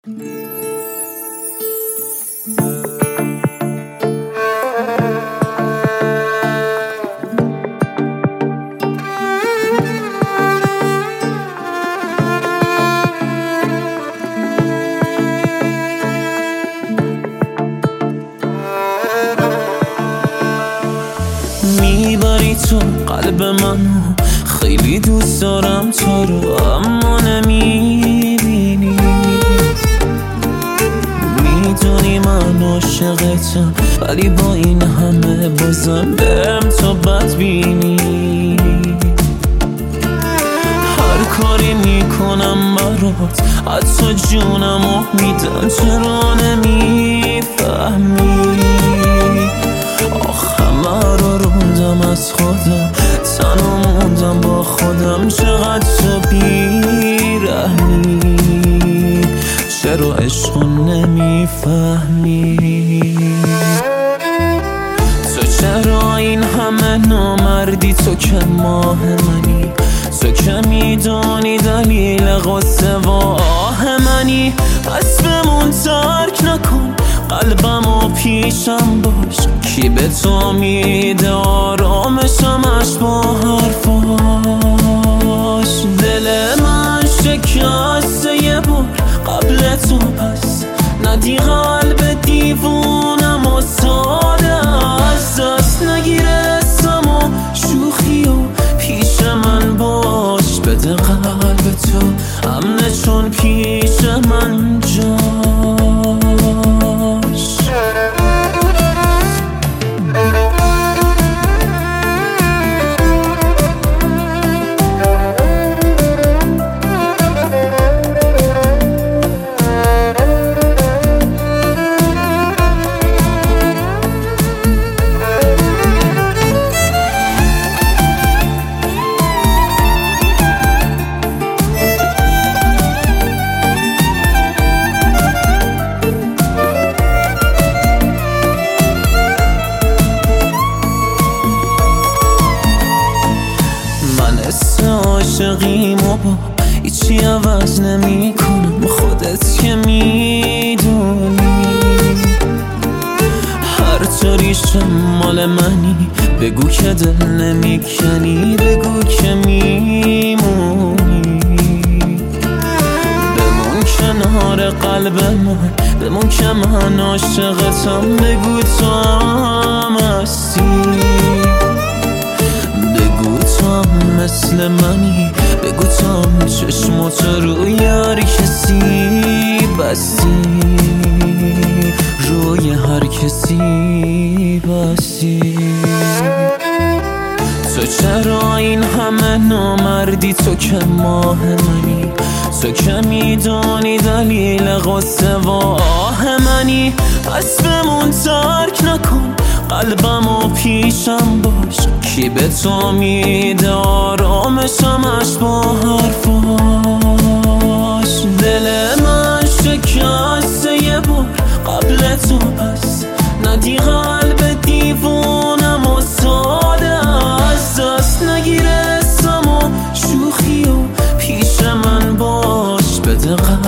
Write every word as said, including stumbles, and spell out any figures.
میبری تو قلب منو، خیلی دوست دارم تو رو، اما نمیبینی. میدونی من عاشقتم، ولی با این همه بازم بهم تو بدبینی. هر کاری میکنم برات، حتی جونمو میدم، چرا نمیفهمی؟ آخه من رو روندم از خودم، تنها موندم با خودم. چقدر تو بیرحمی، چرا عشقو نمیفهمی؟ تو چرا این همه نامردی؟ تو که ماه منی، تو که میدونی دلیل غصه و آه منی. پس بمون، ترک نکن قلبمو، پیشم باش. کی به تو میده آرامشمش با حرفاش؟ دل من شکسته یه بار قبل تو، پس ندی قلب دیوونم و ساده از دست نگیره اسم و شوخی و پیش من باش. بده قلب تو امنه چون پیش من جاش. عاشقیمو با هیچی عوض نمی کنم، خودت که میدونی. هر طوریش مال منی، بگو که دل نمیکنی، بگو که میمونی. بمون کنار قلب من، بمون که من عاشقتم، بگو تو هم هستی. بگو تو هم مثل منی، بگو تو هم چشماتو روی هر کسی بستی، روی هر کسی بستی. تو چرا این همه نامردی؟ تو که ماه منی، تو که میدونی دلیل غصه و آه منی. پس بمون، ترک نکن قلبمو، پیشم باش. کی به تو میده آرامشمش با حرفاش؟ دل من شکسته یه بار قبل تو، پس ندی قلب دیوونم و ساده از دست نگیره اسم و شوخی و پیش من باش. بده